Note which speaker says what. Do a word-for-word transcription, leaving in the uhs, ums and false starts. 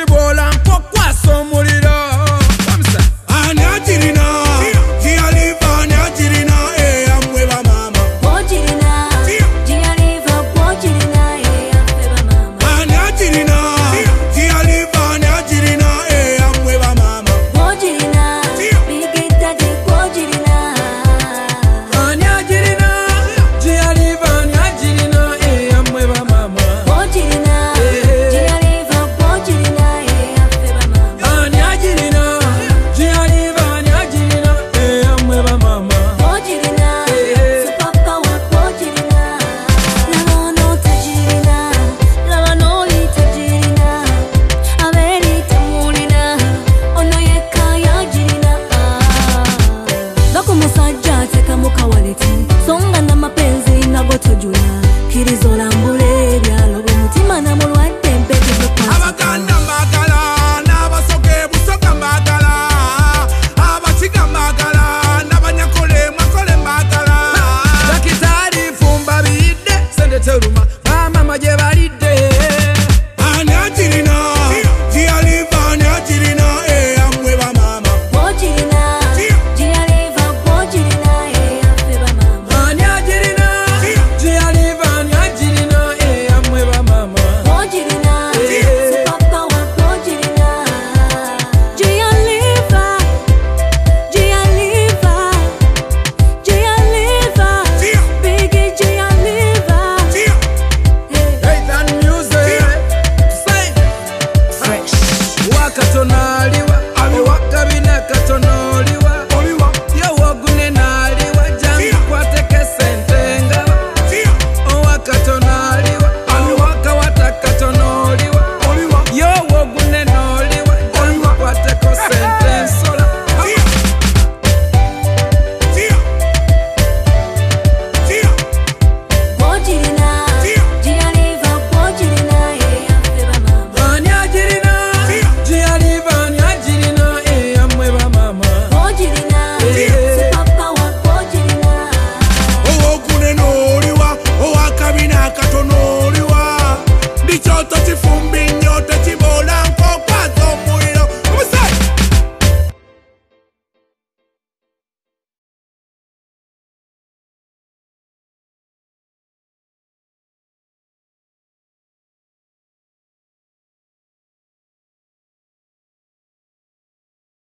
Speaker 1: Chibola mpokwa somuliro.
Speaker 2: Ani ajirina, Gia Liva, ani ajirina, eh amwe ba mama.
Speaker 3: Bojirina, Gia Liva, bojirina, eh amwe ba mama.
Speaker 2: Ani ajirina, Gia Liva, ani ajirina, eh amwe ba mama.
Speaker 3: Bojirina, Big Daddy, bojirina.
Speaker 1: Ani ajirina, Gia Liva, ani ajirina, eh amwe ba mama.
Speaker 3: Bojirina, Gia Liva, bojirina, eh amwe ba mama.
Speaker 1: Ani ajirina, Gia Liva, ani ajirina, eh amwe ba mama.
Speaker 3: Bojirina, Supaka wa bojirina. Lavono tajirina, Lavano tajirina. Averi tamulina, ono yeka yajirina. Loko musajja teka mukawaleti, songa na mapenzi na gotojula. Kirizola mbule byalo bumutima na mulwadde mpegi zokwa.
Speaker 2: Abaganda mbagala, n'abasoke busoka mbagala. Abakiga mbagala, n'abanyakole mwakole mbagala.
Speaker 1: Dakitari fumba bidde, sende teruma, mama maje balidde.
Speaker 2: Ani ajirina, Gia Liva, ani ajirina, eh amwe ba mama.
Speaker 3: Bojirina, Gia Liva, bojirina, eh amwe ba mama.
Speaker 1: Ani ajirina, Gia Liva, ani ajirina, eh amwe ba mama.
Speaker 3: Bojirina, Supaka wa bojirina. Gia Liva, Gia Liva, Gia Liva, Big Gia Liva.
Speaker 1: Hey, that music, say, fresh, wakatonali.